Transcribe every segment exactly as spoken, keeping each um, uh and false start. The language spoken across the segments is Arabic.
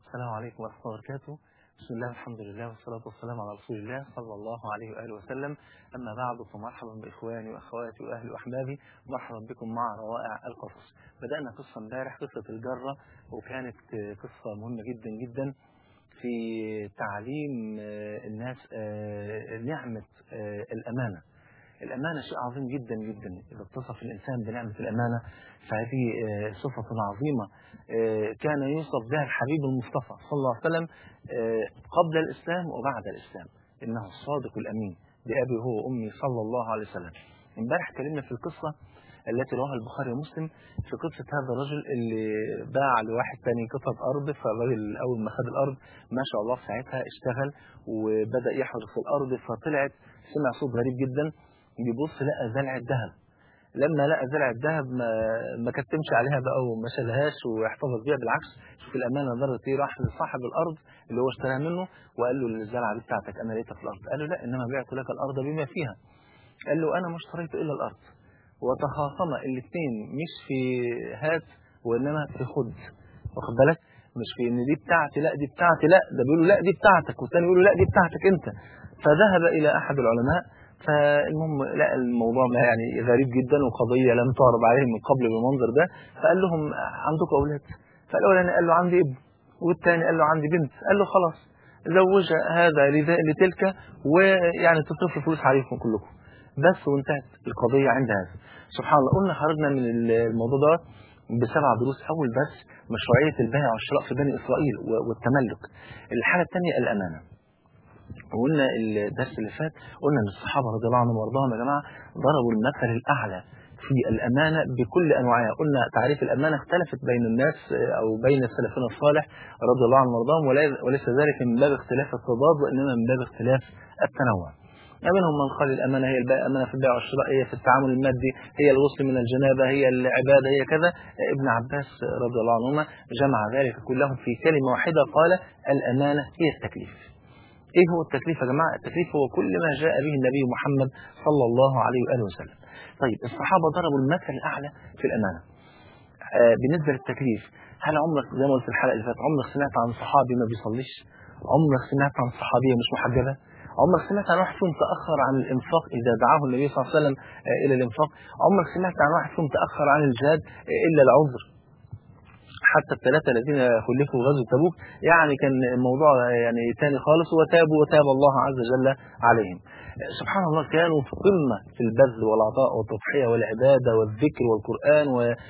السلام عليكم ورحمة الله وبركاته. بسم الله والحمد لله والصلاة والسلام على رسول الله صلى الله عليه وآله وسلم. أما بعد فمرحبا بإخواني وأخواتي وأهلي وأحبابي، مرحبا بكم مع روائع القصص. بدأنا قصة امبارح، قصة الجرة، وكانت قصة مهمة جدا جدا في تعليم الناس نعمة الأمانة. الأمانة شيء عظيم جدا جدا، إذا اتصف الإنسان بنعمة الأمانة فهذه صفة عظيمة كان يوصف بها الحبيب المصطفى صلى الله عليه وسلم قبل الإسلام وبعد الإسلام، إنه الصادق الأمين بأبي هو وأمي صلى الله عليه وسلم. امبارح اتكلمنا في القصة التي رواها البخاري ومسلم في قصة هذا الرجل اللي باع لواحد تاني قطعة أرض، فالراجل أول ما خد الأرض ما شاء الله ساعتها اشتغل وبدأ يحرث الأرض، فطلعت سمع صوت غريب جدا، بيبص لقى زلعة ذهب. لما لقى زلعة ذهب ما ما كتمش عليها بقى وما شالهاش واحتفظ بيها، بالعكس شوف الأمانة ضرت ايه، راح لصاحب الأرض اللي هو اشتراها منه وقال له الزلعة دي بتاعتك أنا لقيتها في الأرض. قال له لا، إنما بعت لك الأرض بما فيها. قال له أنا ما اشتريت إلا الأرض. وتخاصم الاثنين مش في هات وإنما في خد، واخد بالك؟ مش في إن دي بتاعتي لا دي بتاعتي، لا ده بيقولوا لا دي بتاعتك، والثاني بيقولوا لا دي بتاعتك أنت. فذهب إلى أحد العلماء، فالمهم لقى الموضوع ما يعني غريب جدا وقضية لم تعرض عليهم من قبل بالمنظر ده، فقال لهم عندكم أولاد؟ فالأولاني قال له عندي ابن، والثاني قال له عندي بنت. قال له خلاص زوج هذا لتلك، ويعني تصرفوا فلوس عليكم كلكم بس، وانتهت القضية عند هذا. سبحان الله. قلنا خرجنا من الموضوع ده بسبع دروس. أول بس مشروعية البيع والشراء في بني إسرائيل والتملك. الحالة الثانية الأمانة. وقلنا الدرس اللي فات قلنا ان الصحابه رضي الله عنهم وارضاهم يا جماعه ضربوا المثل الاعلى في الامانه بكل انواعها. قلنا تعريف الامانه اختلفت بين الناس او بين السلفين الصالح رضي الله عنهم وارضاهم، وليس ذلك من باب اختلاف التضاد وانما من باب اختلاف التنوع. منهم من قال الامانه هي الامانه في البيع والشراء، هي في التعامل المادي، هي الغسل من الجنابه، هي العباده، هي كذا. ابن عباس رضي الله عنهما جمع ذلك كله في كلمه واحده، قال الامانه هي التكليف. ايه هو التكليف يا جماعه؟ التكليف هو كل ما جاء به النبي محمد صلى الله عليه واله وسلم. طيب الصحابه ضربوا المثل الاعلى في الامانه. آه بالنسبه للتكليف، هل عمرك زي ما قلت في الحلقه اللي فاتت عمرك سمعت عن صحابي ما بيصليش؟ عمرك سمعت عن صحابيه مش محجبه؟ عمرك سمعت عن واحد فيهم تاخر عن الانفاق اذا دعاه النبي صلى الله عليه وسلم آه الى الانفاق؟ عمرك سمعت عن واحد فيهم تاخر عن الجهاد آه الا العذر؟ حتى الثلاثة الذين خلفوا غزوة تبوك يعني كان الموضوع يعني تاني خالص، وتابوا وتاب الله عز وجل عليهم. سبحان الله، كانوا في قمة في البذل والعطاء والتضحية والعبادة والذكر والقرآن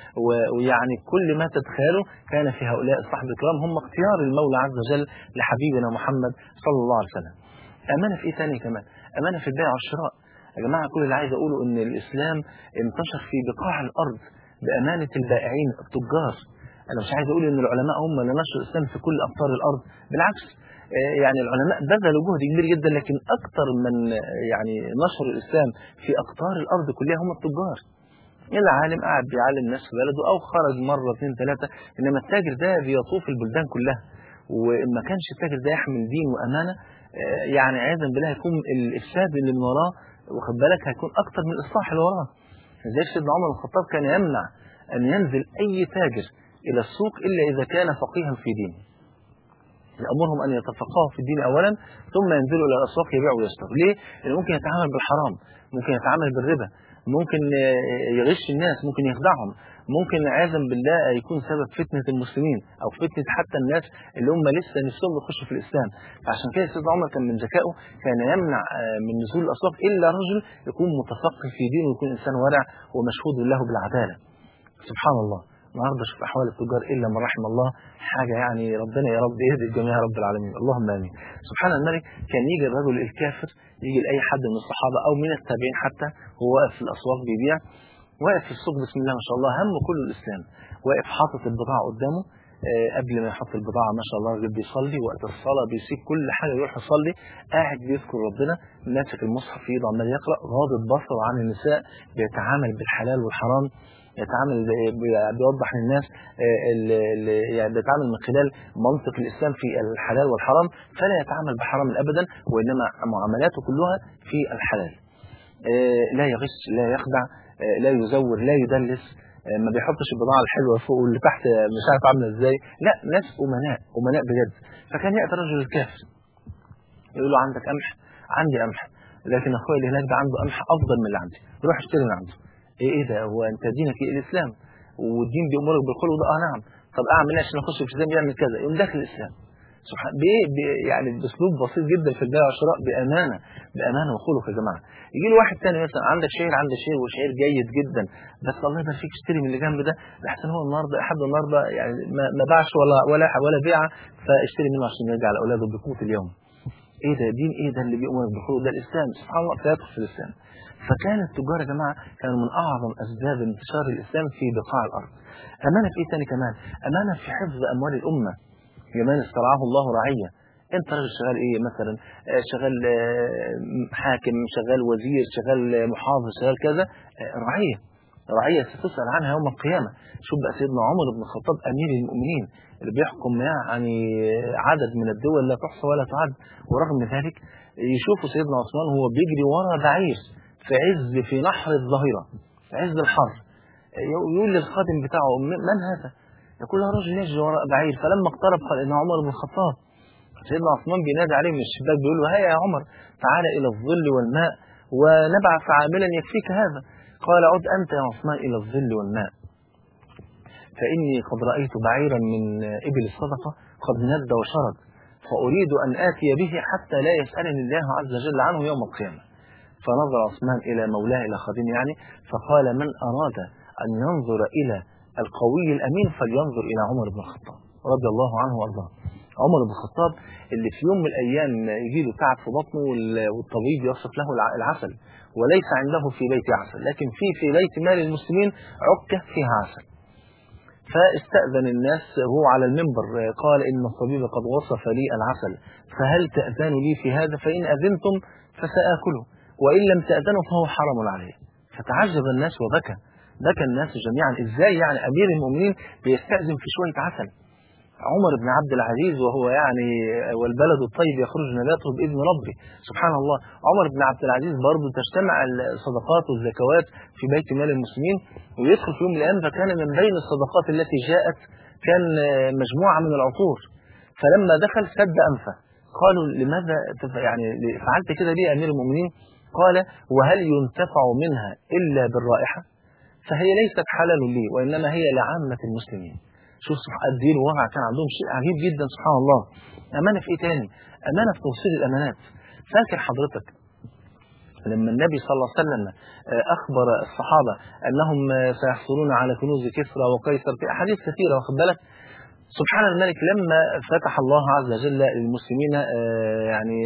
ويعني كل ما تتخيله كان في هؤلاء الصحابة الكرام، هم اختيار المولى عز وجل لحبيبنا محمد صلى الله عليه وسلم. أمانة في ايه تاني كمان؟ أمانة في البيع والشراء. يا جماعة كل اللي عايز أقوله إن الإسلام انتشر في بقاع الأرض بأمانة البائعين التجار. أنا مش عايز أقول إن العلماء هم اللي نشروا الإسلام في كل أقطار الأرض، بالعكس يعني العلماء بذلوا جهد كبير جدا، لكن أكثر من يعني نشر الإسلام في أقطار الأرض كلها هم التجار. العالم قاعد بيعلم الناس في بلده أو خرج مرة اثنين ثلاثة، إنما التاجر ده بيطوف البلدان كلها، وما كانش التاجر ده يحمل دين وأمانة يعني عياذا بالله يكون الإفساد اللي من وراه واخد بالك هيكون أكثر من الإصلاح اللي وراه. زي سيدنا عمر بن الخطاب كان يمنع أن ينزل أي تاجر إلى السوق إلا إذا كان فقيها في دينه. يأمرهم أن يتفقهوا في الدين أولا ثم ينزلوا إلى الأسواق يبيعوا ويشتروا. ليه؟ لأنه ممكن يتعامل بالحرام، ممكن يتعامل بالربا، ممكن يغش الناس، ممكن يخدعهم، ممكن عياذا بالله يكون سبب فتنة المسلمين أو فتنة حتى الناس اللي هم لسه نفسهم يخشوا في الإسلام. فعشان كده سيدنا عمر كان من ذكائه كان يمنع من نزول الأسواق إلا رجل يكون متفقه في دينه ويكون إنسان ورع ومشهود له بالعدالة. سبحان الله. النهارده شوف احوال التجار الا من رحم الله، حاجه يعني ربنا يا رب يهدي الجميع يا رب العالمين، اللهم امين. سبحان الملك. كان يجي الرجل الكافر يجي لاي حد من الصحابه او من التابعين حتى وهو واقف في الاسواق بيبيع، واقف في السوق بسم الله ما شاء الله همه كله الاسلام، واقف حاطط البضاعه قدامه. آه قبل ما يحط البضاعه ما شاء الله الراجل بيصلي، وقت الصلاه بيسيب كل حاجه يروح يصلي، قاعد بيذكر ربنا، ماسك المصحف في ايده عمال يقرا، غاضب بصره عن النساء، بيتعامل بالحلال والحرام، يتعامل بيوضح للناس يعني بيتعامل من خلال منطق الإسلام في الحلال والحرام، فلا يتعامل بحرام أبدا، وإنما معاملاته كلها في الحلال. لا يغش، لا يخدع، لا يزور، لا يدلس، ما بيحطش البضاعة الحلوة فوق واللي تحت مش عارف عاملة ازاي، لا ناس أمناء أمناء بجد. فكان يأتي رجل الكافر يقول له عندك قمح؟ عندي قمح، لكن اخويا اللي هناك ده عنده قمح افضل من اللي عندي، روح اشتري من عنده. ايه ايه ده؟ هو انت دينك ايه؟ الاسلام، والدين بيامرك بالخلق ده. اه نعم. طب اعمل ايه عشان اخش في الاسلام؟ يعمل كذا، يقوم داخل الاسلام. سبحان بايه؟ يعني باسلوب بسيط جدا في البيع والشراء، بامانه بامانه وخلق يا جماعه. يجي له واحد ثاني مثلا عندك شعير، عندك شعير وشعير جيد جدا، بس الله يبارك فيك اشتري من اللي جنب ده، لحسن هو النهارده لحد النهارده يعني ما, ما باعش ولا ولا ولا بيعه، فاشتري منه عشان يرجع لاولاده بقوت اليوم. ايه ده؟ دين ايه ده اللي بيؤمر بالخلق ده؟ الاسلام. سبحان الله، فيدخل في الاسلام. فكان التجار يا جماعه كانوا من اعظم اسباب انتشار الاسلام في بقاع الارض. امانه في ايه ثاني كمان؟ امانه في حفظ اموال الامه. كمان استرعاه الله رعيه. انت راجل شغال ايه مثلا؟ شغال حاكم، شغال وزير، شغال محافظ، شغال كذا، رعيه. رعيه ستسال عنها يوم القيامه. شوف بقى سيدنا عمر بن الخطاب امير المؤمنين اللي بيحكم يعني عدد من الدول لا تحصى ولا تعد، ورغم ذلك يشوفوا سيدنا عثمان وهو بيجري ورا بعير في عز في نحر الظهيره في عز الحر، يقول للخادم بتاعه من هذا؟ يقول له رجل يجري وراء بعير. فلما اقترب قال انه عمر بن الخطاب. سيدنا عثمان بينادي عليه من الشباك بيقول له هيا يا عمر تعال الى الظل والماء ونبعث عاملا يكفيك هذا. قال عد انت يا عثمان الى الظل والماء، فاني قد رايت بعيرا من ابل الصدقه قد ند وشرد، فاريد ان اتي به حتى لا يسالني الله عز وجل عنه يوم القيامه. فنظر عثمان الى مولاه الى خادمه يعني، فقال من اراد ان ينظر الى القوي الامين فلينظر الى عمر بن الخطاب رضي الله عنه وارضاه. عمر بن الخطاب اللي في يوم من الايام يجي له تعب في بطنه والطبيب يصف له العسل، وليس عنده في بيت عسل، لكن في في بيت مال المسلمين عكه فيها عسل. فاستأذن الناس هو على المنبر، قال إن الطبيب قد وصف لي العسل، فهل تأذن لي في هذا؟ فإن أذنتم فسآكله، وإن لم تأذنوا فهو حرام عليه. فتعجب الناس وبكى، بكى الناس جميعا. إزاي يعني أمير المؤمنين بيستأذن في شوية عسل؟ عمر بن عبد العزيز وهو يعني والبلد الطيب يخرج نباته بإذن ربه. سبحان الله. عمر بن عبد العزيز برضه تجتمع الصدقات والزكوات في بيت مال المسلمين، ويدخل في يوم من الأيام فكان من بين الصدقات التي جاءت كان مجموعة من العطور، فلما دخل سد أنفه. قالوا لماذا يعني فعلت كده ليه يا أمير المؤمنين؟ قال وهل ينتفع منها إلا بالرائحة؟ فهي ليست حلال لي وإنما هي لعامة المسلمين. شوف سبحان الدين ووضع كان عندهم شيء عجيب جدا سبحان الله. أمانة في إيه تاني؟ أمانة في توصيل الأمانات. فاكر حضرتك لما النبي صلى الله عليه وسلم أخبر الصحابة أنهم سيحصلون على كنوز كسرى وقيصر في أحاديث كثيرة، واخد بالك؟ سبحان الملك لما فتح الله عز وجل للمسلمين يعني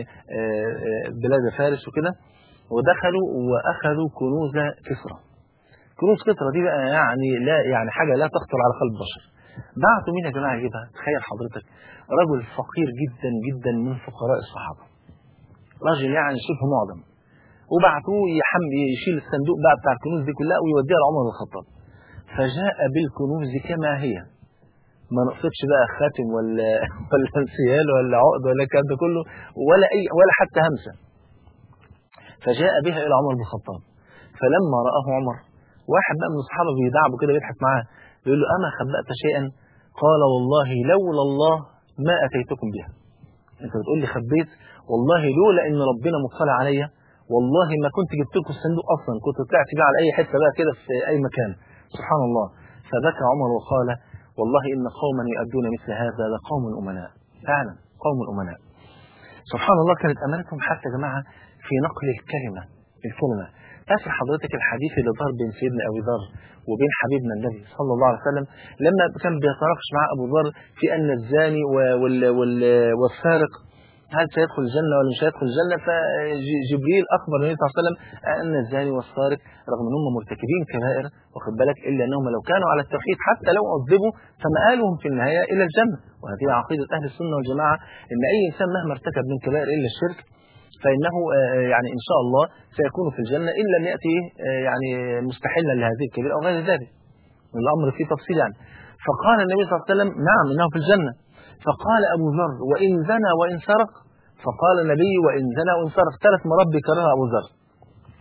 بلاد فارس وكده، ودخلوا وأخذوا كنوز كسرى. كنوز كسرى دي بقى يعني لا يعني حاجة لا تخطر على قلب بشر. بعتوا مين يا جماعة يجيبها؟ تخيل حضرتك رجل فقير جدا جدا من فقراء الصحابة، راجل يعني شبه معدم، وبعتوه يحمل يشيل الصندوق بقى بتاع الكنوز دي كلها ويوديها لعمر بن الخطاب. فجاء بالكنوز كما هي، ما نقصدش بقى خاتم ولا ولا انسيال ولا عقد ولا الكلام ده كله ولا اي ولا حتى همسه. فجاء بها الى عمر بن الخطاب. فلما رآه عمر، واحد بقى من الصحابه بيدعبه كده بيضحك معاه، بيقول له اما خبأت شيئا؟ قال والله لولا الله ما اتيتكم بها. انت بتقول لي خبيت؟ والله لولا ان ربنا مطلع عليا والله ما كنت جبت لكم الصندوق اصلا، كنت طلعت بيه على اي حته بقى كده في اي مكان. سبحان الله. فبكى عمر وقال والله ان قوما يؤدون مثل هذا لقوم امناء. فعلا قوم امناء. سبحان الله. كانت امانتهم حتى يا جماعه في نقل الكلمه الكلمه. فاكر حضرتك الحديث اللي دار بين سيدنا ابي ذر وبين حبيبنا النبي صلى الله عليه وسلم لما كان بيتناقش مع ابو ذر في ان الزاني وال وال والسارق هل سيدخل الجنه ولا مش هيدخل الجنه؟ فجبريل اخبر النبي صلى الله عليه وسلم ان الزاني والسارق رغم انهم مرتكبين كبائر واخد بالك الا انهم لو كانوا على التوحيد حتى لو عذبوا فمآلهم في النهايه الى الجنه. وهذه عقيده اهل السنه والجماعه ان اي انسان مهما ارتكب من كبائر الا الشرك فإنه يعني إن شاء الله سيكون في الجنة إن لم يأتي يعني مستحلا لهذه الكبيرة أو غير ذلك. الأمر فيه تفصيل يعني. فقال النبي صلى الله عليه وسلم نعم إنه في الجنة. فقال أبو ذر وإن زنى وإن سرق؟ فقال النبي وإن زنى وإن سرق. ثلاث مرات بكررها أبو ذر.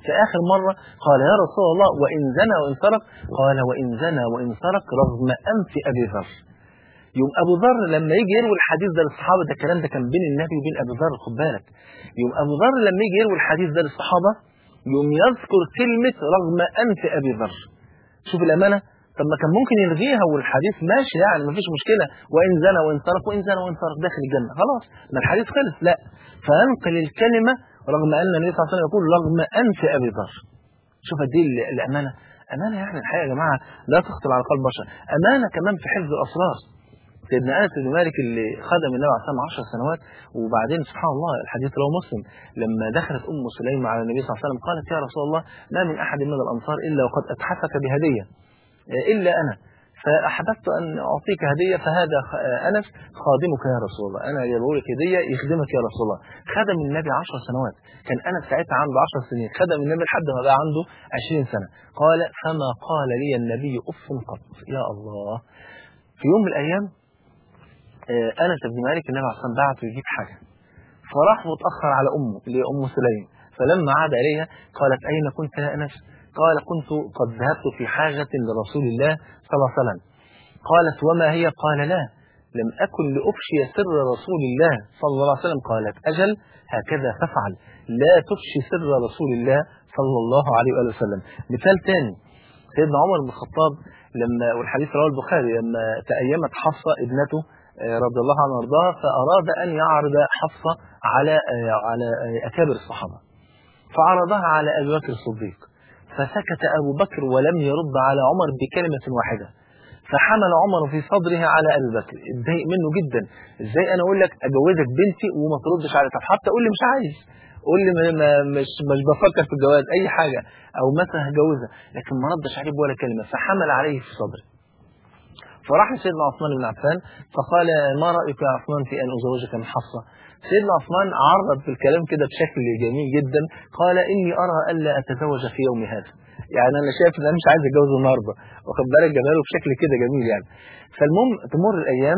في آخر مرة قال يا رسول الله وإن زنى وإن سرق؟ قال وإن زنى وإن سرق رغم أنف أبي ذر. يوم أبو ذر لما يجي يروي الحديث ده للصحابة، ده الكلام ده كان بين النبي وبين أبو ذر، خد بالك. يوم أبو ذر لما يجي يروي الحديث ده للصحابة يوم يذكر كلمة رغم أنف أبي ذر. شوف الأمانة. طب ما كان ممكن يلغيها والحديث ماشي يعني مفيش مشكلة، وإن زنى وإن سرق وإن زنى وإن سرق داخل الجنة، خلاص ما الحديث خلص. لا، فأنقل الكلمة رغم أن النبي صلى الله عليه وسلم يقول رغم أنف أبي ذر. شوف قد ايه الأمانة. أمانة يعني الحقيقة يا جماعة لا تخطر على قلب بشر. أمانة كمان في حفظ الأسرار. سيدنا أنس بن مالك اللي خدم النبي عليه الصلاة والسلام عشر سنوات، وبعدين سبحان الله الحديث رواه مسلم لما دخلت أم سليم على النبي صلى الله عليه وسلم قالت يا رسول الله ما من أحد من الأنصار إلا وقد أتحفك بهدية إلا أنا، فأحببت أن أعطيك هدية، فهذا أنس خادمك يا رسول الله، أنا جايبه لك هدية يخدمك يا رسول الله. خدم النبي عشر سنوات، كان أنس ساعتها عنده عشر سنين، خدم النبي لحد ما بقى عنده عشرين سنة. قال فما قال لي النبي أف قط. يا الله. في يوم من الأيام أنس بن مالك النبي عليه الصلاة والسلام بعته يجيب حاجة، فراح متأخر على أمه اللي هي أم سليم، فلما عاد إليها قالت أين كنت يا أنس؟ قال كنت قد ذهبت في حاجة لرسول الله صلى الله عليه وسلم. قالت وما هي؟ قال لا لم أكن لأفشي سر رسول الله صلى الله عليه وسلم. قالت أجل هكذا تفعل، لا تفشي سر رسول الله صلى الله عليه وآله وسلم. مثال ثاني سيدنا عمر بن الخطاب لما، والحديث رواه البخاري، لما تأيمت حفصة ابنته رضي الله عنها وارضاها فأراد أن يعرض حفصة على على أكابر الصحابة، فعرضها على أبي بكر الصديق، فسكت أبو بكر ولم يرد على عمر بكلمة واحدة، فحمل عمر في صدره على أبي بكر، اتضايق منه جدا. ازاي انا اقول لك اجوزك بنتي وما تردش على، طب حتى قول لي مش عايز، قول لي ما مش مش بفكر في الجواز اي حاجه، او مثلا هجوزها، لكن ما ردش عليه ولا كلمه، فحمل عليه في صدره. فراح سيدنا عثمان بن عفان فقال ما رايك يا عثمان في ان ازوجك من حفصه؟ سيدنا عثمان عرض في الكلام كده بشكل جميل جدا، قال اني ارى الا اتزوج في يوم هذا، يعني انا شايف ان انا مش عايز اتجوز النهارده، واخد بالك جماله بشكل كده جميل يعني. فالمهم تمر الايام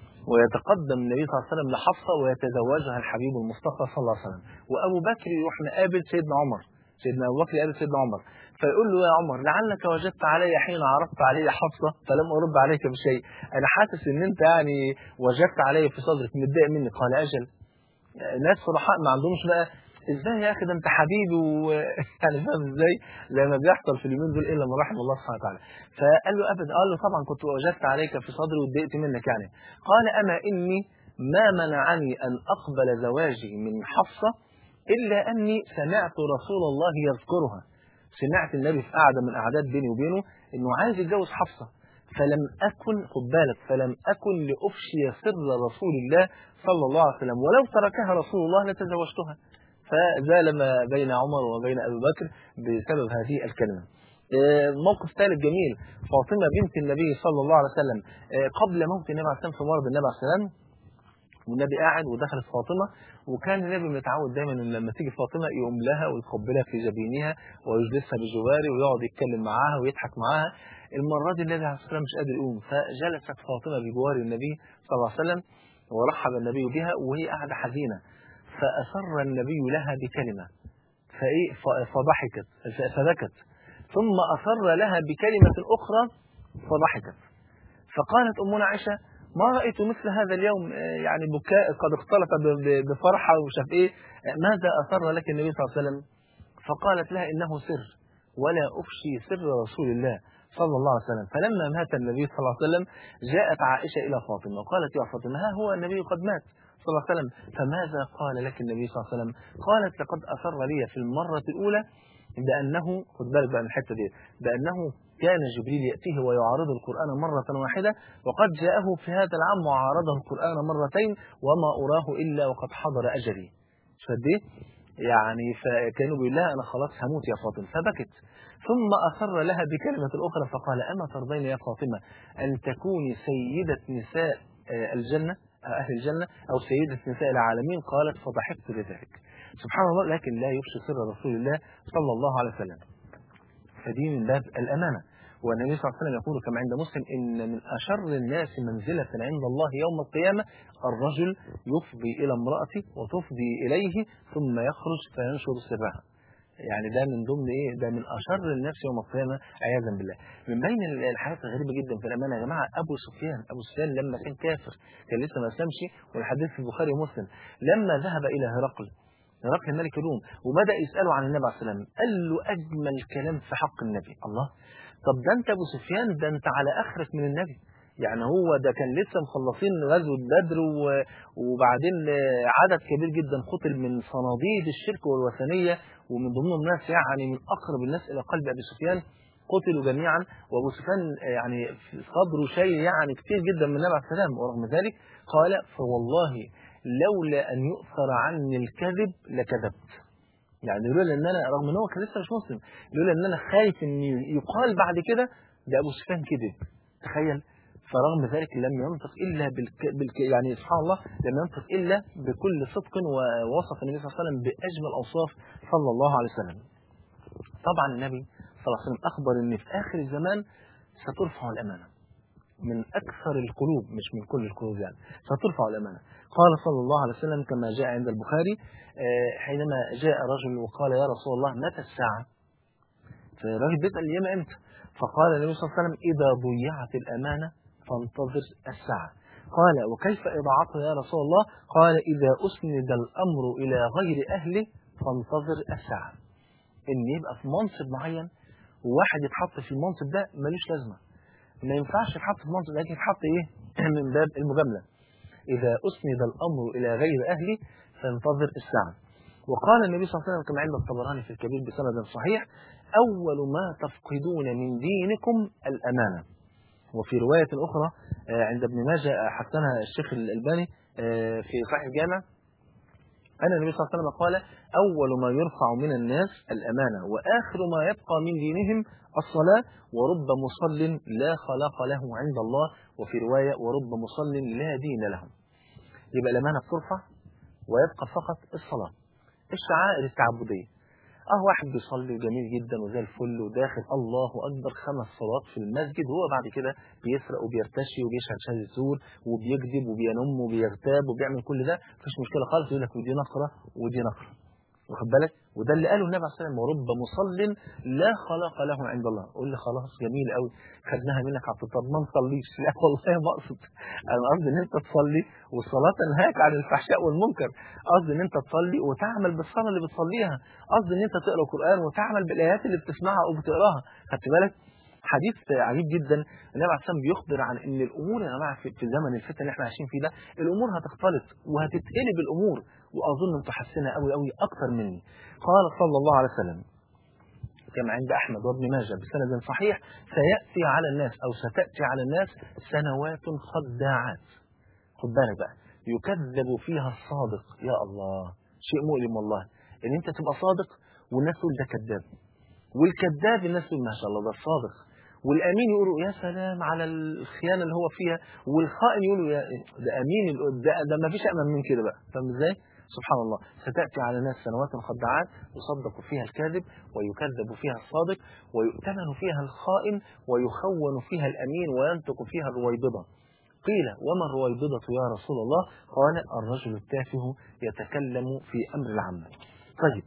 ويتقدم النبي صلى الله عليه وسلم لحفصه ويتزوجها الحبيب المصطفى صلى الله عليه وسلم، وابو بكر يروح مقابل سيدنا عمر، سيدنا ابو بكر يقابل سيدنا عمر فيقول له يا عمر لعلك وجدت علي حين عرضت علي حفصه فلم ارد عليك بشيء، انا حاسس ان انت يعني وجدت علي في صدرك متضايق مني. قال اجل. ناس صلحاء ما عندهمش بقى ازاي يا اخي ده انت حبيبي و يعني فاهم ازاي لما بيحصل في اليومين دول الا ما رحم الله سبحانه وتعالى. فقال له ابدا، قال له طبعا كنت وجدت عليك في صدري واتضايقت منك يعني. قال اما اني ما منعني ان اقبل زواجي من حفصه الا اني سمعت رسول الله يذكرها، سمعت النبي في قعده من قعدات بيني وبينه انه عايز يتجوز حفصه، فلم أكن خد بالك فلم أكن لأفشي سر رسول الله صلى الله عليه وسلم، ولو تركها رسول الله لتزوجتها. فزال ما بين عمر وبين أبي بكر بسبب هذه الكلمة. موقف ثالث جميل، فاطمة بنت النبي صلى الله عليه وسلم قبل موت النبي عليه السلام في مرض النبي عليه السلام، والنبي قاعد ودخلت فاطمة، وكان النبي متعود دايما ان لما تيجي فاطمة يقوم لها ويقبلها في جبينها ويجلسها بجواره ويقعد يتكلم معاها ويضحك معاها. المرة دي النبي عليه الصلاة والسلام مش قادر يقوم، فجلست فاطمة بجوار النبي صلى الله عليه وسلم ورحب النبي بها وهي قاعدة حزينة، فأسر النبي لها بكلمة فإيه فضحكت فبكت، ثم أسر لها بكلمة أخرى فضحكت، فقالت أمنا عائشة ما رأيت مثل هذا اليوم، يعني بكاء قد اختلط بفرحة وشاف إيه، ماذا أسر لك النبي صلى الله عليه وسلم؟ فقالت لها إنه سر ولا أفشي سر رسول الله صلى الله عليه وسلم. فلما مات النبي صلى الله عليه وسلم جاءت عائشة إلى فاطمة وقالت يا فاطمة ها هو النبي قد مات صلى الله عليه وسلم، فماذا قال لك النبي صلى الله عليه وسلم؟ قالت لقد أسر لي في المرة الأولى بأنه، خد بالك بقى من الحتة دي، بأنه كان جبريل يأتيه ويعارض القرآن مرة واحدة، وقد جاءه في هذا العام وعارضه القرآن مرتين وما أراه إلا وقد حضر أجلي. شدي يعني، فكانوا بيقول لها أنا خلاص هموت يا فاطمة، فبكت، ثم أصر لها بكلمة أخرى فقال أما ترضين يا فاطمة أن تكوني سيدة نساء الجنة أهل الجنة أو سيدة نساء العالمين؟ قالت فضحكت لذلك. سبحان الله، لكن لا يفشي سر رسول الله صلى الله عليه وسلم. فدي من باب الأمانة. والنبي صلى الله عليه وسلم يقول كما عند مسلم إن من أشر الناس منزلة عند الله يوم القيامة الرجل يفضي إلى امرأته وتفضي إليه ثم يخرج فينشر سرها. يعني ده من ضمن ايه؟ ده من اشر الناس يوم القيامه عياذا بالله. من بين الحاجات الغريبه جدا في الامانه يا جماعه، ابو سفيان ابو سفيان لما كان كافر، كان لسه ما اسلمش، والحديث في البخاري ومسلم، لما ذهب الى هرقل هرقل ملك الروم وبدا يساله عن النبي عليه السلام، قال له اجمل كلام في حق النبي. الله، طب ده انت ابو سفيان، ده انت على اخرك من النبي. يعني هو ده كان لسه مخلصين غزوه بدر و- وبعدين عدد كبير جدا قتل من صناديد الشرك والوثنيه، ومن ضمنهم ناس يعني من اقرب الناس الى قلب ابي سفيان قتلوا جميعا، وابو سفيان يعني في صدره شيء يعني كتير جدا من النبي عليه السلام، ورغم ذلك قال فوالله لولا ان يؤثر عني الكذب لكذبت. يعني لولا ان انا، رغم ان هو كان لسه مش مسلم، لولا ان انا خايف ان يقال بعد كده ده ابو سفيان كذب، تخيل. فرغم ذلك لم ينطق الا بالك... بالك... يعني سبحان الله لم ينطق الا بكل صدق، ووصف النبي صلى الله عليه وسلم باجمل اوصاف صلى الله عليه وسلم. طبعا النبي صلى الله عليه وسلم اخبر ان في اخر الزمان سترفع الامانه من اكثر القلوب، مش من كل القلوب يعني، سترفع الامانه. قال صلى الله عليه وسلم كما جاء عند البخاري حينما جاء رجل وقال يا رسول الله متى الساعه؟ فالراجل بيسال اليوم امتى؟ فقال النبي صلى الله عليه وسلم اذا ضيعت الامانه فانتظر الساعه. قال وكيف اضاعتها يا رسول الله؟ قال اذا اسند الامر الى غير اهله فانتظر الساعه. ان يبقى في منصب معين وواحد يتحط في المنصب ده ملوش لازمه، ما ينفعش يتحط في منصب، لكن يتحط ايه؟ من باب المجامله. اذا اسند الامر الى غير اهله فانتظر الساعه. وقال النبي صلى الله عليه وسلم كما عند الطبراني في الكبير بسند صحيح اول ما تفقدون من دينكم الامانه. وفي روايه اخرى عند ابن ماجه حسنها الشيخ الالباني في صحيح الجامع أن النبي صلى الله عليه وسلم قال أول ما يرفع من الناس الأمانة وآخر ما يبقى من دينهم الصلاة ورب مصل لا خلاق له عند الله، وفي رواية ورب مصل لا دين له. يبقى الأمانة بترفع ويبقى فقط الصلاة، الشعائر التعبدية. اه واحد بيصلي جميل جدا وزي الفل وداخل الله اكبر خمس صلوات في المسجد، وهو بعد كده بيسرق وبيرتشي وبيشهد شهاده الزور وبيكذب وبينم وبيغتاب وبيعمل كل ده، مفيش مشكله خالص، يقول لك ودي نقره ودي نقره، واخد بالك؟ وده اللي قاله النبي عليه الصلاه والسلام ورب مصل لا خلاق له عند الله. قول لي خلاص جميل قوي خدناها منك على الطب ما نصليش، لا والله ما اقصد، انا قصدي ان انت تصلي والصلاه تنهاك عن الفحشاء والمنكر، قصدي ان انت تصلي وتعمل بالصلاه اللي بتصليها، قصدي ان انت تقرا القران وتعمل بالايات اللي بتسمعها او بتقراها. خدت بالك؟ حديث عجيب جدا، النبي عليه الصلاه بيخبر عن ان الامور يا جماعه في زمن الفتن اللي احنا عايشين فيه ده الامور هتختلط وهتتقلب الامور، واظن انتم حاسينها قوي قوي اكتر مني. قال صلى الله عليه وسلم كما عند احمد وابن ماجه بسند صحيح سياتي على الناس او ستاتي على الناس سنوات خداعات، خد بالك بقى، يكذب فيها الصادق. يا الله شيء مؤلم والله ان انت تبقى صادق والناس تقول ده كذاب، والكذاب الناس تقول ما شاء الله ده الصادق، والامين يقولوا يا سلام على الخيانه اللي هو فيها، والخائن يقولوا يا ده امين، ده, ده ما فيش امن من كده بقى. فاهم ازاي؟ سبحان الله. ستاتي على الناس سنوات خداعات يصدق فيها الكاذب ويكذب فيها الصادق ويؤتمن فيها الخائن ويخون فيها الامين وينطق فيها الرويبضه. قيل وما الرويبضه يا رسول الله؟ قال الرجل التافه يتكلم في امر العامه. طيب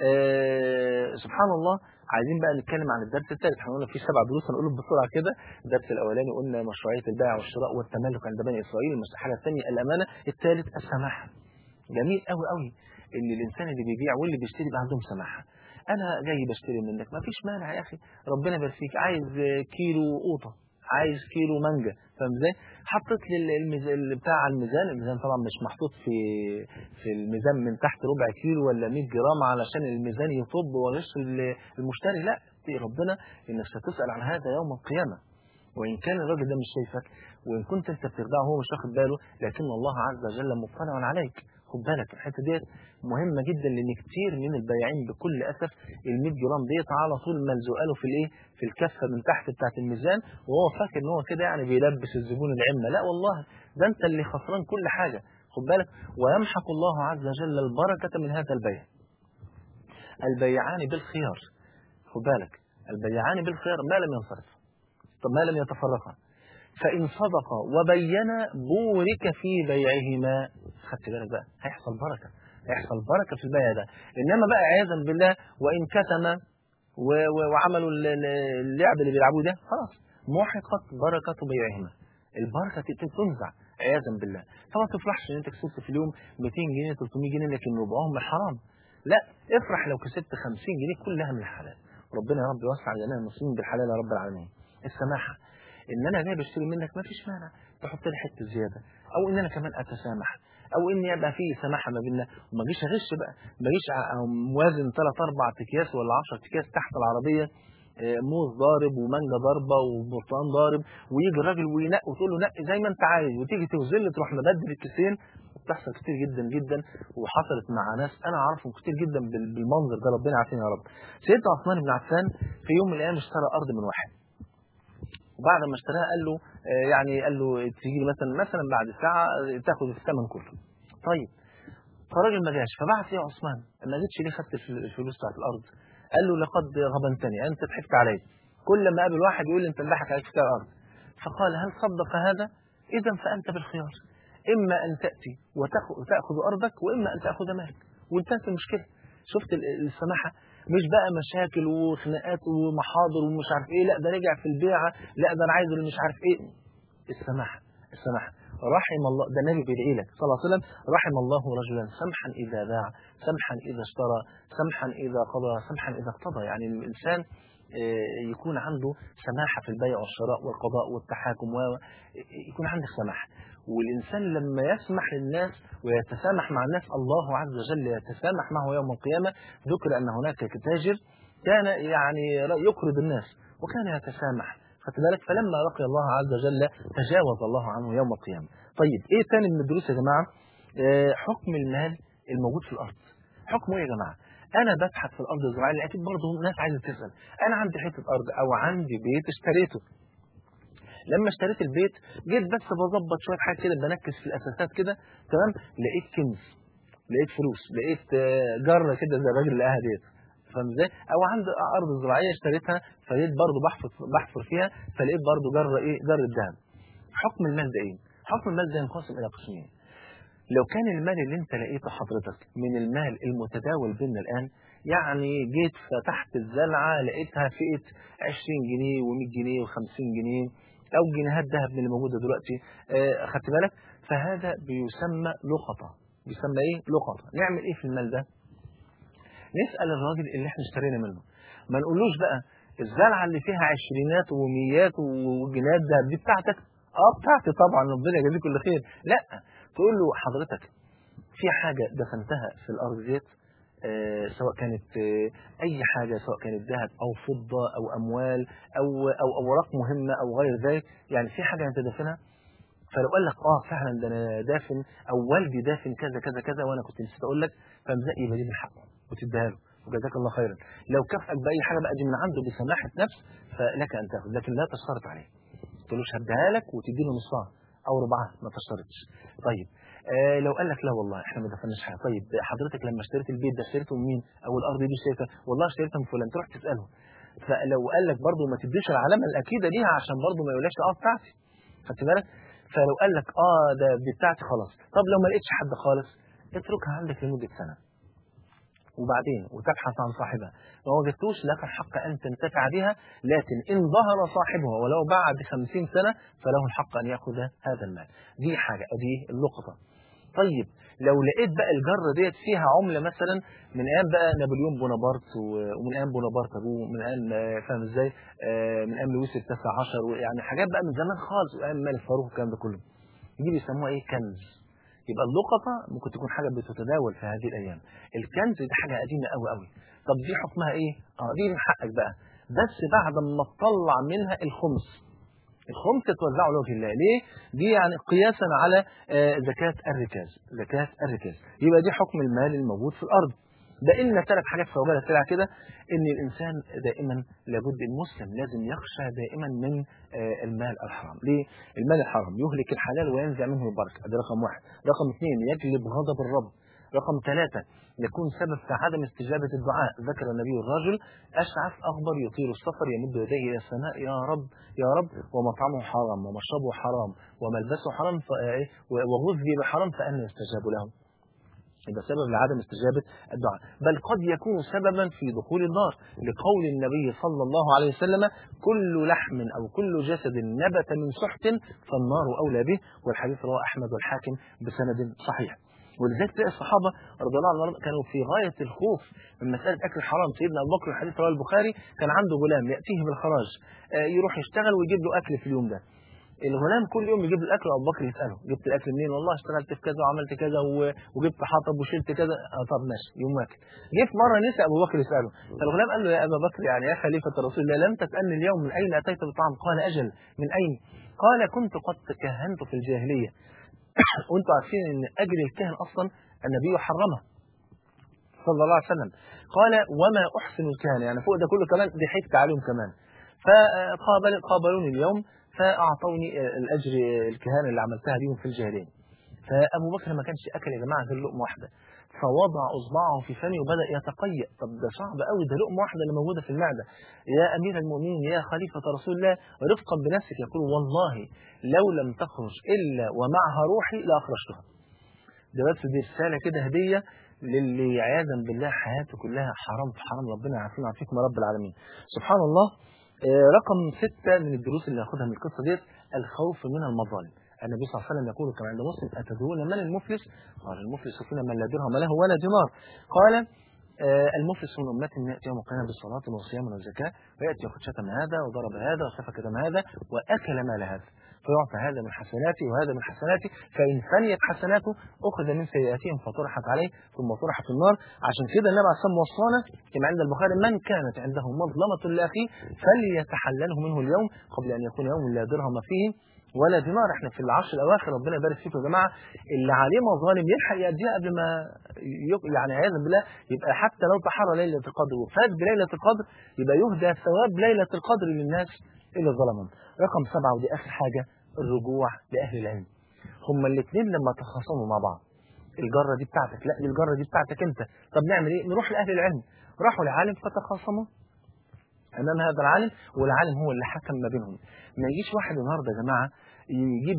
آه سبحان الله. عايزين بقى نتكلم عن الدرس الثالث. احنا قلنا في سبع دروس هنقولهم بسرعه كده. الدرس الاولاني قلنا مشروعيه البيع والشراء والتملك عند بني اسرائيل، الحاجه الثانيه الامانه، الثالث السماحه. جميل قوي قوي ان الانسان اللي بيبيع واللي بيشتري يبقى عندهم سماحه. انا جاي بشتري منك ما فيش مانع يا اخي، ربنا يبارك فيك، عايز كيلو قوطه، عايز كيلو مانجا، فاهم ازاي؟ حطيت لي الميزان بتاع الميزان، الميزان طبعا مش محطوط في في الميزان من تحت ربع كيلو ولا مية جرام علشان الميزان يطب ويغش المشتري، لا، في ربنا انك ستسال عن هذا يوم القيامه. وان كان الراجل ده مش شايفك وان كنت انت بتخدعه وهو مش واخد باله، لكن الله عز وجل مطلع عليك. خد بالك الحته ديت مهمه جدا، لان كتير من البياعين بكل اسف ال مية جرام ديت على طول ملزوقه له في الايه؟ في الكفه من تحت بتاعه الميزان، وهو فاكر ان هو كده يعني بيلبس الزبون العمه. لا والله ده انت اللي خسران كل حاجه. خد بالك. ويمحق الله عز وجل البركه من هذا البيع. البيعان بالخيار، خد بالك، البيعان بالخيار ما لم ينصرف، طب ما لم يتفرقا، فإن صدقا وبينا بورك في بيعهما. خدت بالك بقى، هيحصل بركة هيحصل بركة في البيع ده. إنما بقى عياذا بالله وإن كتم وعملوا اللعب اللي بيلعبوه ده، خلاص محقت بركة بيعهما، البركة تنزع عياذا بالله. فما تفرحش ان انت كسبت في اليوم مئتين جنيه ثلاثمئة جنيه لكن ربعهم من حرام، لا افرح لو كسبت خمسين جنيه كلها من الحلال. ربنا يا رب يوسع جميع المسلمين بالحلال يا رب العالمين. السماحة، ان انا جاي بشتري منك ما فيش مانع تحط لي حته زياده، او ان انا كمان اتسامح، او ان يبقى في سماحه ما بيننا وما اجيش اغش بقى، ما اجيش موازن ثلاث اربع اكياس ولا عشرة اكياس تحت العربيه، موز ضارب ومانجا ضاربه وبرتقال ضارب، ويجي الراجل وينقي وتقول له نقي زي ما انت عايز، وتيجي توزن تروح مبدل الكيسين. بتحصل كتير جدا جدا، وحصلت مع ناس انا اعرفهم كتير جدا بالمنظر ده، ربنا يعافينا يا رب. سيدنا عثمان بن عفان في يوم من الايام اشترى ارض من واحد، وبعد ما اشتراها قال له يعني قال له تيجي مثلا مثلا بعد ساعه تاخد الثمن كله. طيب فالراجل ما جاش، فبعت يا عثمان ما جيتش ليه خدت الفلوس بتاعت الارض؟ قال له لقد غبنتني، انت ضحكت علي، كل ما قابل واحد يقول لي انت ضحك عليك في الارض. فقال هل صدق هذا؟ اذا فانت بالخيار، اما ان تاتي وتاخذ ارضك واما ان تاخذ مالك، وانتهت المشكله. شفت السماحه؟ مش بقى مشاكل وخناقات ومحاضر ومش عارف ايه، لا ده رجع في البيعه، لا ده انا عايز اللي مش عارف ايه. السماحه السماحه رحم الله، ده النبي بيدعي لك صلى الله عليه وسلم، رحم الله رجلا سمحا اذا باع، سمحا اذا اشترى، سمحا اذا قضى، سمحا اذا اقتضى. يعني الانسان يكون عنده سماحه في البيع والشراء والقضاء والتحاكم، ويكون عندك سماحه. والإنسان لما يسمح للناس ويتسامح مع الناس الله عز وجل يتسامح معه يوم القيامة. ذكر أن هناك تاجر كان يعني يقرض الناس وكان يتسامح، خدت بالك؟ فلما لقي الله عز وجل تجاوز الله عنه يوم القيامة. طيب إيه تاني من الدروس يا جماعة؟ آه حكم المال الموجود في الأرض، حكمه إيه يا جماعة؟ أنا ببحث في الأرض الزراعية، أكيد برضه ناس عايزة تسأل، أنا عندي حتة أرض أو عندي بيت اشتريته، لما اشتريت البيت جيت بس بظبط شويه حاجات كده، بنكس في الاساسات كده تمام، لقيت كنز، لقيت فلوس، لقيت جره كده زي الراجل اللي قاها ديت، فاهم ازاي؟ او عند ارض زراعيه اشتريتها فلقيت برضه بحفر بحفر فيها فلقيت برضه جره ايه؟ جره ذهب. حكم المال ده ايه؟ حكم المال ده ينقسم الى قسمين. لو كان المال اللي انت لقيته حضرتك من المال المتداول بيننا الان، يعني جيت فتحت الزلعه لقيتها فئه عشرين جنيه ومئة جنيه وخمسين جنيه او جنيهات ذهب من اللي موجوده دلوقتي، آه خدت بالك؟ فهذا بيسمى لقطه. بيسمى ايه؟ لقطه. نعمل ايه في المال ده؟ نسال الراجل اللي احنا اشترينا منه، ما نقولوش بقى الزرعه اللي فيها عشرينات وميات وجنيهات ذهب دي بتاعتك؟ اه بتاعتي طبعا، ربنا يجازيك كل خير. لا، تقول له حضرتك في حاجه دفنتها في الارض ديت، آه سواء كانت آه اي حاجه، سواء كانت ذهب او فضه او اموال او او اوراق مهمه او غير ذلك، يعني في حاجه انت دافنها. فلو قال لك اه فعلا ده انا دافن او والدي دافن كذا كذا كذا وانا كنت نسيت اقول لك، فمزق يبقى دي بالحق وتديها له وجزاك الله خيرا. لو كافئك باي حاجه بقى دي من عنده بسماحه نفس فلك ان تاخذ، لكن لا تشترط عليه. ما تقولوش هديها لك وتدي له نصها او ربعها، ما تشترطش. طيب آه لو قال لك لا والله احنا ما دفناش حاجه، طيب حضرتك لما اشتريت البيت ده اشتريته من مين؟ او الارض دي اشتريتها؟ والله اشتريتها من فلان، تروح تساله. فلو قال لك برضه ما تديش العلامه الاكيده ليها عشان برضه ما يقولكش اه بتاعتي، خدت بالك؟ فلو قال لك اه ده دي بتاعتي خلاص. طب لو ما لقيتش حد خالص اتركها عندك لمده سنه وبعدين وتبحث عن صاحبها، ما وجدتوش لك الحق ان تنتفع بها، لكن ان ظهر صاحبها ولو بعد خمسين سنه فله الحق ان ياخذ هذا المال. دي حاجه، ادي اللقطه. طيب لو لقيت بقى الجره ديت فيها عمله مثلا من ايام بقى نابليون بونابرت ومن ايام بونابرت ابوه، من ايام فاهم ازاي؟ من ايام لويس التاسع عشر، يعني حاجات بقى من زمان خالص، وايام الملك فاروق والكلام ده كله، دي بيسموها ايه؟ كنز. يبقى اللقطه ممكن تكون حاجه بتتداول في هذه الايام، الكنز دي حاجه قديمه قوي قوي. طب دي حكمها ايه؟ اه دي من حقك بقى، بس بعد ما تطلع منها الخمس. الخمس توزعه لوجه الله، ليه؟ دي يعني قياسا على آه زكاة الركاز، زكاة الركاز. يبقى دي حكم المال الموجود في الأرض. بقى لنا ثلاث حاجات في عجالة سريعة كده، إن الإنسان دائما لابد، المسلم لازم يخشى دائما من آه المال الحرام. ليه؟ المال الحرام يهلك الحلال وينزع منه البركة، ده رقم واحد. رقم اثنين يجلب غضب الرب. رقم ثلاثة يكون سبب في عدم استجابة الدعاء. ذكر النبي الرجل أشعث أغبر يطير السفر يمد يديه إلى السماء يا رب يا رب ومطعمه حرام ومشربه حرام وملبسه حرام وغذي بحرام فأنا يستجاب له. يبقى سبب لعدم استجابة الدعاء، بل قد يكون سببا في دخول النار، لقول النبي صلى الله عليه وسلم: كل لحم أو كل جسد نبت من سحت فالنار أولى به، والحديث رواه أحمد والحاكم بسند صحيح. ولذلك تلاقي الصحابة رضي الله عنهم كانوا في غاية الخوف من مسألة أكل الحرام. سيدنا أبو بكر الحديث رواه البخاري كان عنده غلام يأتيه بالخراج، يروح يشتغل ويجيب له أكل في اليوم ده. الغلام كل يوم يجيب له الاكل وابو بكر يساله: جبت الاكل منين؟ والله اشتغلت في كذا وعملت كذا وجبت حطب وشلت كذا. اه طب ماشي، يوم واكل. جه في مره نسى ابو بكر يساله، فالغلام قال له: يا ابا بكر، يعني يا خليفه رسول الله، لم تسالني اليوم من اين اتيت بالطعام؟ قال: اجل، من اين؟ قال: كنت قد تكهنت في الجاهليه. وانتم عارفين ان اجل الكهن اصلا النبي حرمه صلى الله عليه وسلم. قال: وما احسن الكهنه، يعني فوق ده كله كمان ضحكت عليهم كمان. فقابل قابلوني اليوم فأعطوني الأجر الكهانة اللي عملتها ليهم في الجاهلية. فأبو بكر ما كانش أكل يا جماعة غير لقمة واحدة، فوضع إصبعه في فمه وبدأ يتقيأ. طب ده صعب قوي، ده لقمة واحدة اللي موجودة في المعدة. يا أمير المؤمنين، يا خليفة رسول الله، رفقا بنفسك، يقول: والله لو لم تخرج إلا ومعها روحي لأخرجتها. ده بس دي رسالة كده هدية للي عياذا بالله حياته كلها حرام في حرام. ربنا يعافينا ويعافيكم يا رب العالمين. سبحان الله. رقم ستة من الدروس اللي ناخدها من القصة ديت: الخوف من المظالم. النبي صلى الله عليه وسلم يقول كما عند مسلم: أتدرون من المفلس؟ قال: المفلس فينا من لا درهم له ولا دينار. قال: المفلس من أمتي من يأتي يوم القيامة بالصلاة وصيام وزكاة، ويأتي يأخذ شتم هذا وضرب هذا وسفك دم هذا وأكل مال هذا، فيعطى هذا من حسناته وهذا من حسناته، فإن فنيت حسناته أخذ من سيئاتهم فطرحت عليه ثم طرح في النار. عشان كده النبي عليه الصلاة والسلام وصانا كما عند البخاري: من كانت عنده مظلمة لأخيه فليتحلله منه اليوم قبل أن يكون يوم لا درهم فيه ولا دينار. احنا في العشر الأواخر، ربنا يبارك فيكم يا جماعة. اللي عليه مظالم يلحق يأديها قبل ما يق... يعني عياذا بالله يبقى حتى لو تحرى ليلة القدر وفات بليلة القدر يبقى يهدى ثواب ليلة القدر للناس اللي ظلمهم. رقم سبعة ودي آخر حاجة: الرجوع لأهل العلم. هما الاثنين لما تخاصموا مع بعض، الجرة دي بتاعتك، لا دي الجرة دي بتاعتك انت، طب نعمل ايه؟ نروح لأهل العلم. راحوا لعالم فتخاصموا امام هذا العالم، والعالم هو اللي حكم ما بينهم. ما يجيش واحد النهارده يا جماعه يجيب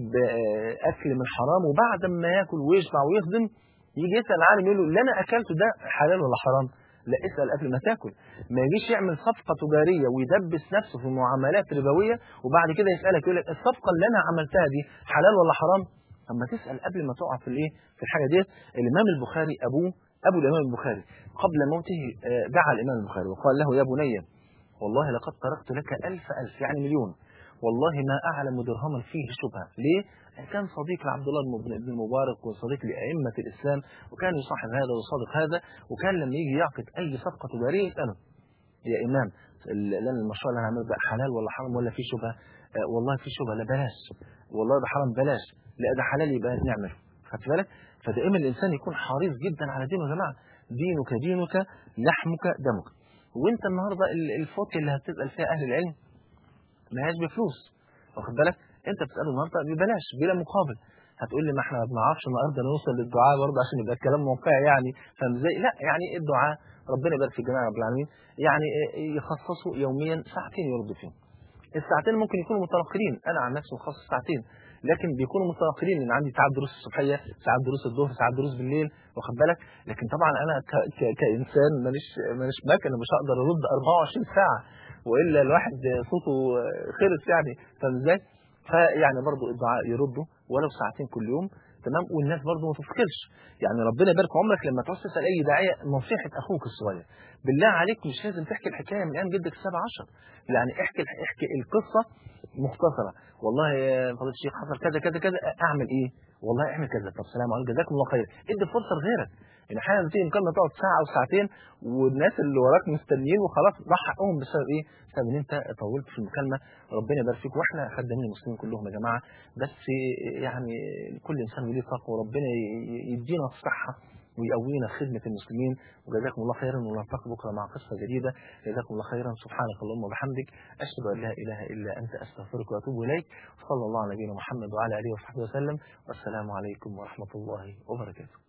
اكل من حرام وبعد ما ياكل ويشبع ويخدم يجي يسال العالم يقول له: اللي انا اكلته ده حلال ولا حرام؟ لا، اسال قبل ما تاكل. ما يجيش يعمل صفقه تجاريه ويدبس نفسه في معاملات ربويه وبعد كده يسالك يقول لك: الصفقه اللي انا عملتها دي حلال ولا حرام؟ طب ما تسال قبل ما تقع في الايه في الحاجه ديت. الامام البخاري ابوه ابو الامام البخاري قبل موته دعا الامام البخاري وقال له: يا بني، والله لقد تركت لك ألف ألف، يعني مليون، والله ما أعلم درهما فيه شبهة. ليه؟ كان صديق لعبد الله بن المبارك وصديق لأئمة الإسلام، وكان يصاحب هذا ويصادق هذا، وكان لما يجي يعقد أي صفقة تجارية يسأله: يا إمام، لأن المشروع اللي أنا هعمله ده حلال ولا حرام ولا فيه شبهة؟ آه والله فيه شبهة، لا بلاش. والله ده حرام، بلاش. لا ده حلال، يبقى نعمله. خدت بالك؟ فدائما الإنسان يكون حريص جدا على دينه يا جماعة. دينك دينك، لحمك دمك. وانت النهارده الفتوى اللي هتسال فيها اهل العلم ما هياش بفلوس، واخد بالك؟ انت بتساله النهارده ببلاش بلا مقابل. هتقول لي: ما احنا ما بنعرفش النهارده نوصل للدعاء برضه عشان يبقى الكلام واقعي، يعني فاهم ازاي؟ لا، يعني الدعاء ربنا يبارك في الجميع رب العالمين، يعني يخصصوا يوميا ساعتين يرد فيهم. الساعتين ممكن يكونوا متناقضين، انا عن نفسي مخصص ساعتين، لكن بيكونوا متناقضين، لان عندي ساعات دروس الصبحيه، ساعات دروس الظهر، ساعات دروس بالليل، واخد بالك؟ لكن طبعا انا ك... ك... كانسان مانيش مانيش مكنه، مش هقدر ارد أربعة وعشرين ساعه، والا الواحد صوته خلص يعني، فاهم ازاي؟ فيعني برضه الدعاء يردوا ولو ساعتين كل يوم، تمام؟ والناس برضه ما تفكرش، يعني ربنا يبارك عمرك لما تعوز تسال اي داعيه نصيحه اخوك الصغير، بالله عليك مش لازم تحكي الحكايه من ايام جدك السابع عشر، يعني احكي احكي القصه مختصره. والله يا فضيله الشيخ حصل كذا كذا كذا، اعمل ايه؟ والله اعمل كذا، طب سلام عليكم جزاكم الله خير، ادي فرصه لغيرك. يعني احيانا بتيجي مكالمه تقعد ساعه او ساعتين والناس اللي وراك مستنيين وخلاص راح حقهم بسبب ايه؟ بسبب ان انت طولت في المكالمه. ربنا يبارك فيك، واحنا خدامين المسلمين كلهم يا جماعه، بس يعني كل انسان وليه طاقه، وربنا يدينا الصحه ويقوينا خدمة المسلمين. وجزاكم الله خيرا، ونلتقي بكرة مع قصة جديدة. جزاكم الله خيرا، سبحانك اللهم وبحمدك، أشهد أن لا إله إلا أنت، أستغفرك وأتوب إليك. صلى الله على نبينا محمد وعلى آله وصحبه وسلم، والسلام عليكم ورحمة الله وبركاته.